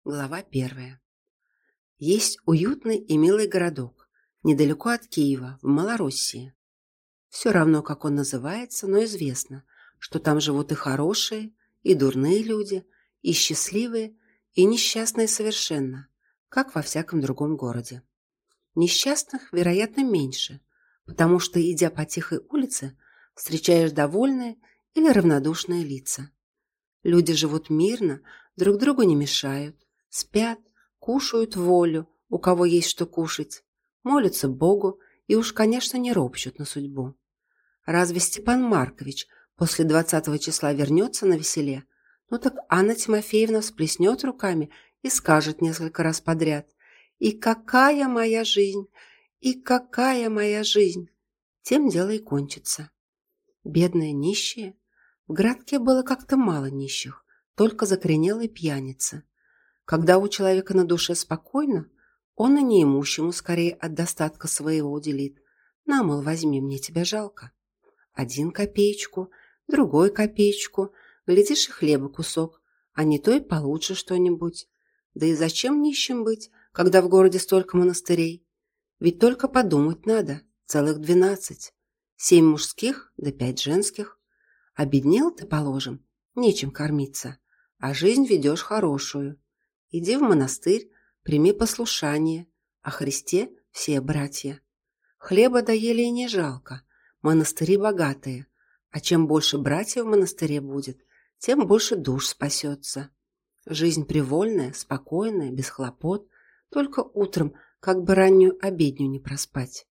Глава 1. Есть уютный и милый городок, недалеко от Киева, в Малороссии. Все равно, как он называется, но известно, что там живут и хорошие, и дурные люди, и счастливые, и несчастные совершенно, как во всяком другом городе. Несчастных, вероятно, меньше, потому что, идя по тихой улице, встречаешь довольные или равнодушные лица. Люди живут мирно, друг другу не мешают, спят, кушают в волю, у кого есть что кушать, молятся Богу и уж, конечно, не ропщут на судьбу. Разве Степан Маркович после 20 числа вернется на веселе? Ну так Анна Тимофеевна всплеснет руками и скажет несколько раз подряд: «И какая моя жизнь! И какая моя жизнь!» Тем дело и кончится. Бедные нищие. В городке было как-то мало нищих, только закоренелые пьяницы. Когда у человека на душе спокойно, он и неимущему скорее от достатка своего уделит. На, мол, возьми, мне тебя жалко. 1 копеечку, другой копеечку, глядишь, и хлеба кусок, а не то и получше что-нибудь. Да и зачем нищим быть, когда в городе столько монастырей? Ведь только подумать надо, целых 12. 7 мужских, да 5 женских. Обеднел ты, положим, нечем кормиться, а жизнь ведешь хорошую. Иди в монастырь, прими послушание, о Христе все братья. Хлеба доели и не жалко, монастыри богатые, а чем больше братьев в монастыре будет, тем больше душ спасется. Жизнь привольная, спокойная, без хлопот, только утром как бы раннюю обедню не проспать.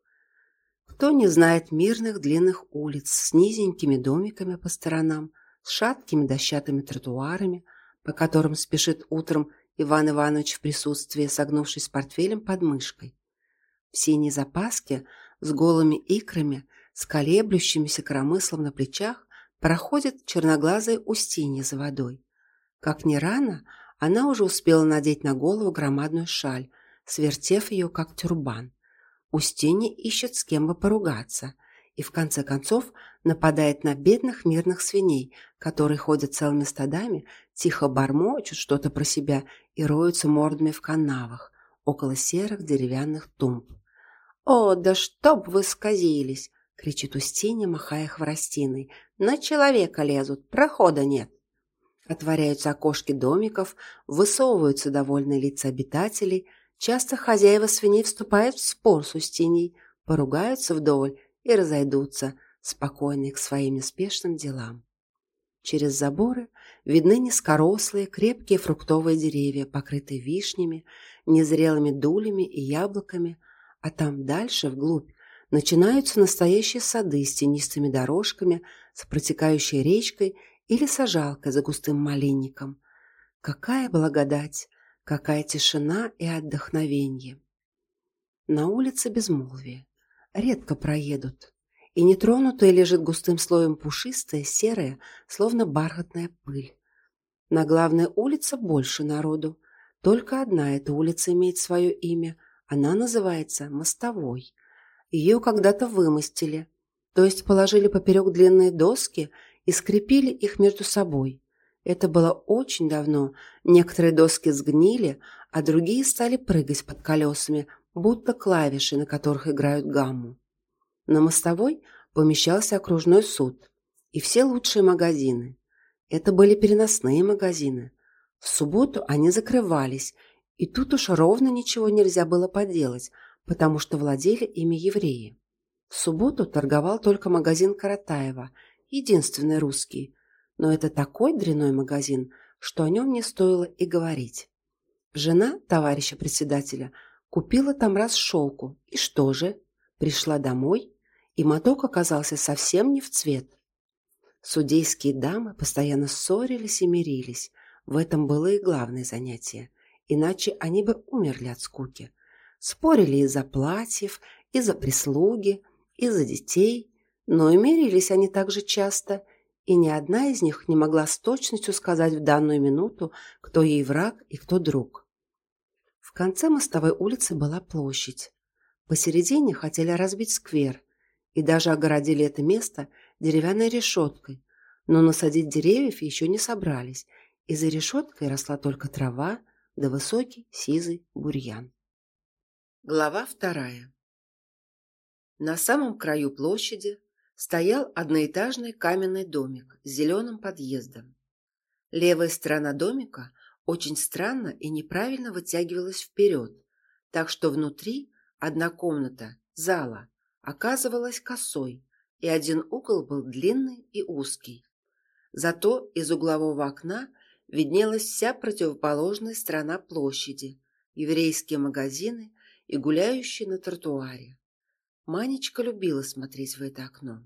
Кто не знает мирных длинных улиц с низенькими домиками по сторонам, с шаткими дощатыми тротуарами, по которым спешит утром Иван Иванович в присутствии, согнувшись с портфелем под мышкой. В синей запаске с голыми икрами, с колеблющимися коромыслом на плечах проходит черноглазая Устинья за водой. Как ни рано, она уже успела надеть на голову громадную шаль, свертев ее как тюрбан. Устинья ищет с кем бы поругаться и в конце концов нападает на бедных мирных свиней, которые ходят целыми стадами, тихо бормочут что-то про себя и роются мордами в канавах около серых деревянных тумб. «О, да чтоб вы сказились!» — кричит Устинья, махая хворостиной. «На человека лезут, прохода нет!» Отворяются окошки домиков, высовываются довольные лица обитателей. Часто хозяева свиней вступают в спор с Устиньей, поругаются вдоволь и разойдутся, спокойные к своим неспешным делам. Через заборы видны низкорослые, крепкие фруктовые деревья, покрытые вишнями, незрелыми дулями и яблоками, а там дальше, вглубь, начинаются настоящие сады с тенистыми дорожками, с протекающей речкой или сажалкой за густым малинником. Какая благодать! Какая тишина и отдохновенье! На улице безмолвие. Редко проедут. И нетронутая лежит густым слоем пушистая, серая, словно бархатная пыль. На главной улице больше народу. Только одна эта улица имеет свое имя. Она называется Мостовой. Ее когда-то вымостили, то есть положили поперек длинные доски и скрепили их между собой. Это было очень давно. Некоторые доски сгнили, а другие стали прыгать под колесами, будто клавиши, на которых играют гамму. На Мостовой помещался окружной суд и все лучшие магазины. Это были переносные магазины. В субботу они закрывались, и тут уж ровно ничего нельзя было поделать, потому что владели ими евреи. В субботу торговал только магазин Каратаева, единственный русский. Но это такой дрянной магазин, что о нем не стоило и говорить. Жена товарища председателя купила там раз шелку, и что же? Пришла домой, и моток оказался совсем не в цвет. Судейские дамы постоянно ссорились и мирились. В этом было и главное занятие, иначе они бы умерли от скуки. Спорили из-за платьев, из-за прислуги, из-за детей, но и мирились они также часто, и ни одна из них не могла с точностью сказать в данную минуту, кто ей враг и кто друг. В конце Мостовой улицы была площадь. Посередине хотели разбить сквер и даже огородили это место деревянной решеткой, но насадить деревьев еще не собрались, и за решеткой росла только трава, да высокий сизый бурьян. Глава 2. На самом краю площади стоял одноэтажный каменный домик с зеленым подъездом. Левая сторона домика очень странно и неправильно вытягивалась вперед, так что внутри одна комната, зала, оказывалась косой, и один угол был длинный и узкий. Зато из углового окна виднелась вся противоположная сторона площади, еврейские магазины и гуляющие на тротуаре. Манечка любила смотреть в это окно.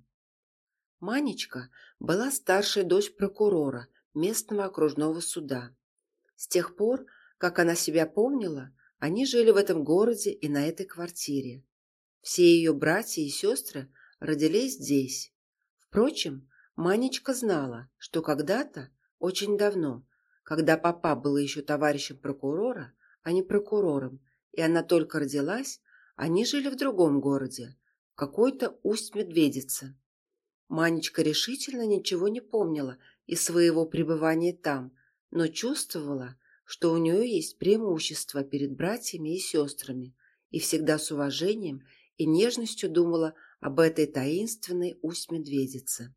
Манечка была старшей дочь прокурора местного окружного суда. С тех пор, как она себя помнила, они жили в этом городе и на этой квартире. Все ее братья и сестры родились здесь. Впрочем, Манечка знала, что когда-то, очень давно, когда папа был еще товарищем прокурора, а не прокурором, и она только родилась, они жили в другом городе, в какой-то Усть-Медведице. Манечка решительно ничего не помнила из своего пребывания там, но чувствовала, что у нее есть преимущество перед братьями и сестрами, и всегда с уважением и нежностью думала об этой таинственной Усть-Медведице.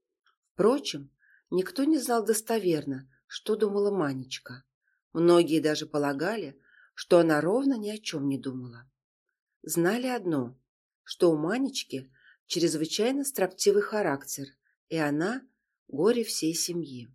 Впрочем, никто не знал достоверно, что думала Манечка. Многие даже полагали, что она ровно ни о чем не думала. Знали одно, что у Манечки чрезвычайно строптивый характер, и она – горе всей семьи.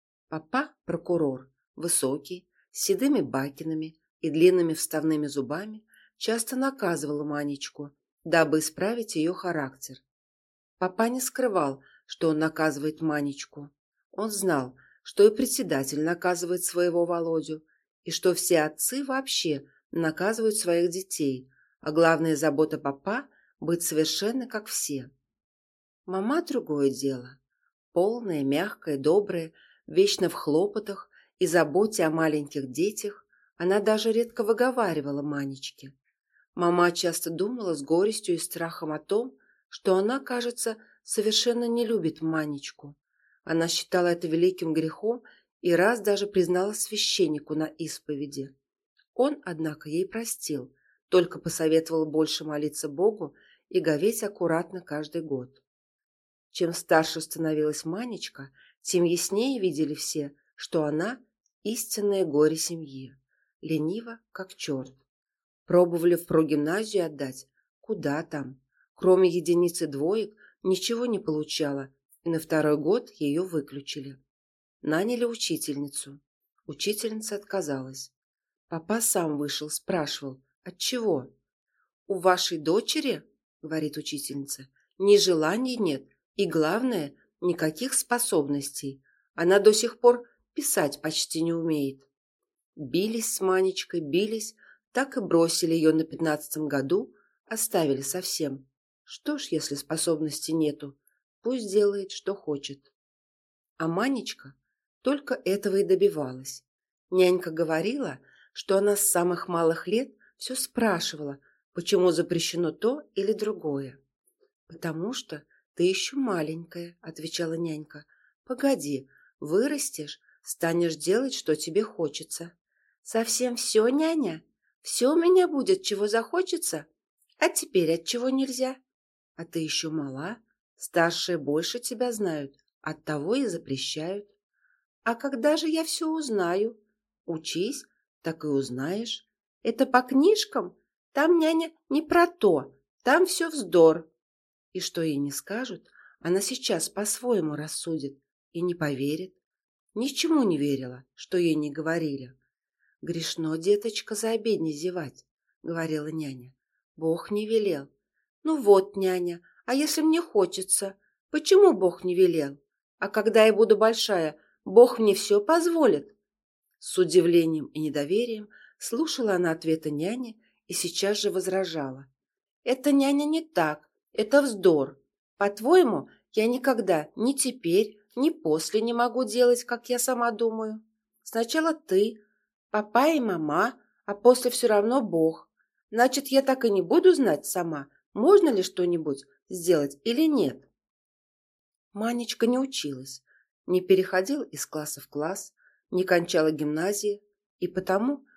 Папа – прокурор, высокий, с седыми бакинами и длинными вставными зубами, часто наказывал Манечку, дабы исправить ее характер. Папа не скрывал, что он наказывает Манечку. Он знал, что и председатель наказывает своего Володю, и что все отцы вообще наказывают своих детей, а главная забота папа – быть совершенно как все. Мама – другое дело. Полная, мягкая, добрая, вечно в хлопотах и заботе о маленьких детях, она даже редко выговаривала Манечке. Мама часто думала с горестью и страхом о том, что она, кажется, совершенно не любит Манечку. Она считала это великим грехом и раз даже признала священнику на исповеди. Он, однако, ей простил, только посоветовал больше молиться Богу и говеть аккуратно каждый год. Чем старше становилась Манечка, тем яснее видели все, что она – истинное горе семьи, ленива, как черт. Пробовали в прогимназию отдать, куда там. Кроме единицы двоек ничего не получала, и на второй год ее выключили. Наняли учительницу. Учительница отказалась. Папа сам вышел, спрашивал, отчего? «У вашей дочери, — говорит учительница, — ни желаний нет, и, главное, никаких способностей. Она до сих пор писать почти не умеет». Бились с Манечкой, бились, так и бросили ее на 15-м году, оставили совсем. Что ж, если способностей нету, пусть делает, что хочет. А Манечка только этого и добивалась. Нянька говорила, что она с самых малых лет все спрашивала, почему запрещено то или другое. «Потому что ты еще маленькая», — отвечала нянька. «Погоди, вырастешь, станешь делать, что тебе хочется». «Совсем все, няня? Все у меня будет, чего захочется? А теперь от чего нельзя?» «А ты еще мала, старшие больше тебя знают, оттого и запрещают». «А когда же я все узнаю?» «Учись, так и узнаешь. Это по книжкам? Там, няня, не про то, там все вздор». И что ей не скажут, она сейчас по-своему рассудит и не поверит. Ничему не верила, что ей не говорили. «Грешно, деточка, за обедней зевать», — говорила няня. «Бог не велел». «Ну вот, няня, а если мне хочется? Почему Бог не велел? А когда я буду большая, Бог мне все позволит?» С удивлением и недоверием слушала она ответа няни и сейчас же возражала. «Это, няня, не так, это вздор. По-твоему, я никогда ни теперь, ни после не могу делать, как я сама думаю. Сначала ты, папа и мама, а после все равно Бог. Значит, я так и не буду знать сама, можно ли что-нибудь сделать или нет». Манечка не училась, не переходила из класса в класс, не кончала гимназии и потому